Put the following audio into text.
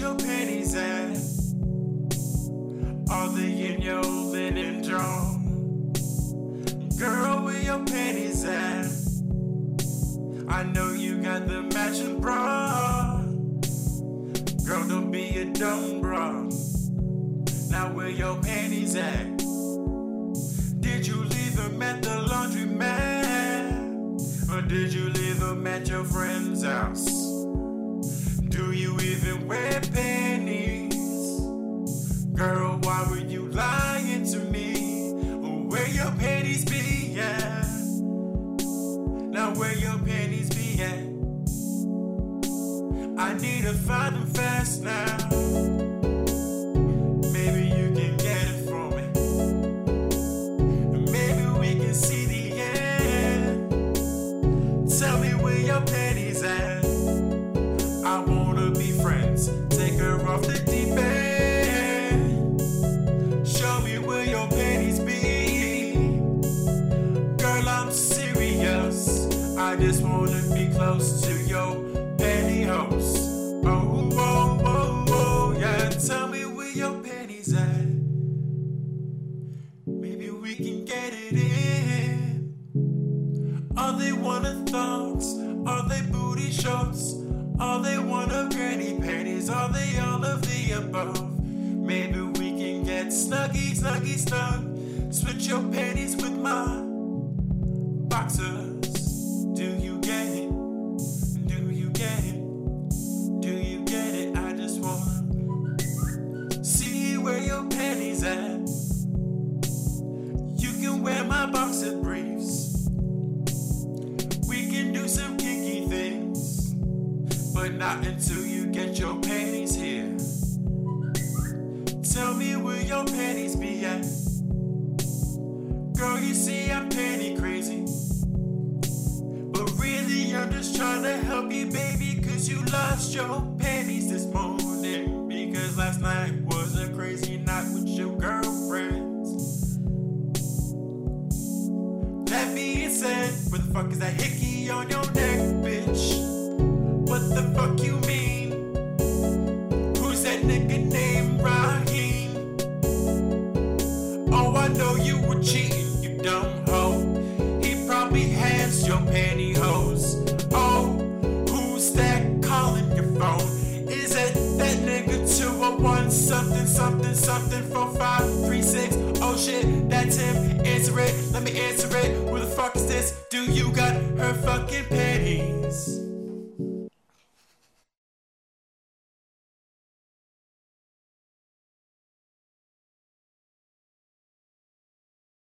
your panties at? Are they in your linen drawer? Girl, where your panties at? I know you got the matching bra. Girl, don't be a dumb bra. Now where your panties at? Did you leave them at the laundromat? Or did you leave them at your friend's house? Do you even wear panties? Girl, why were you lying to me? Where your panties be at? Now where your panties be at? I need to find them fast now. Maybe you can get it for me. Maybe we can see the end. Tell me where your panties at. I wanna be friends. Take her off the deep end. Show me where your panties be. Girl, I'm serious. I just wanna be close to your pantyhose. Oh, oh, oh, oh, yeah. Tell me where your panties at. Maybe we can get it in. Are they one of thongs? Are they booty shorts? Are they one of granny panties? Are they all of the above? Maybe we can get snuggy, snuggy, snug. Switch your panties with my boxers. Do you get it? Do you get it? Do you get it? I just wanna see where your panties at. You can wear my boxer briefs. We can do some kinky things, but not until you get your panties here. Tell me where your panties be at. Girl, you see I'm panty crazy, but really I'm just trying to help you, baby, cause you lost your panties this morning. Because last night was a crazy night with your girlfriends. That being said, where the fuck is that hickey on your neck, bitch? What the fuck you mean? Who's that nigga named Raheem? Oh, I know you were cheating, you dumb hoe. He probably has your pantyhose. Oh, who's that calling your phone? Is it that nigga 201 something something something 4536? Oh shit, that's him. Answer it, let me answer it. Who the fuck is this? Do you got her fucking panties?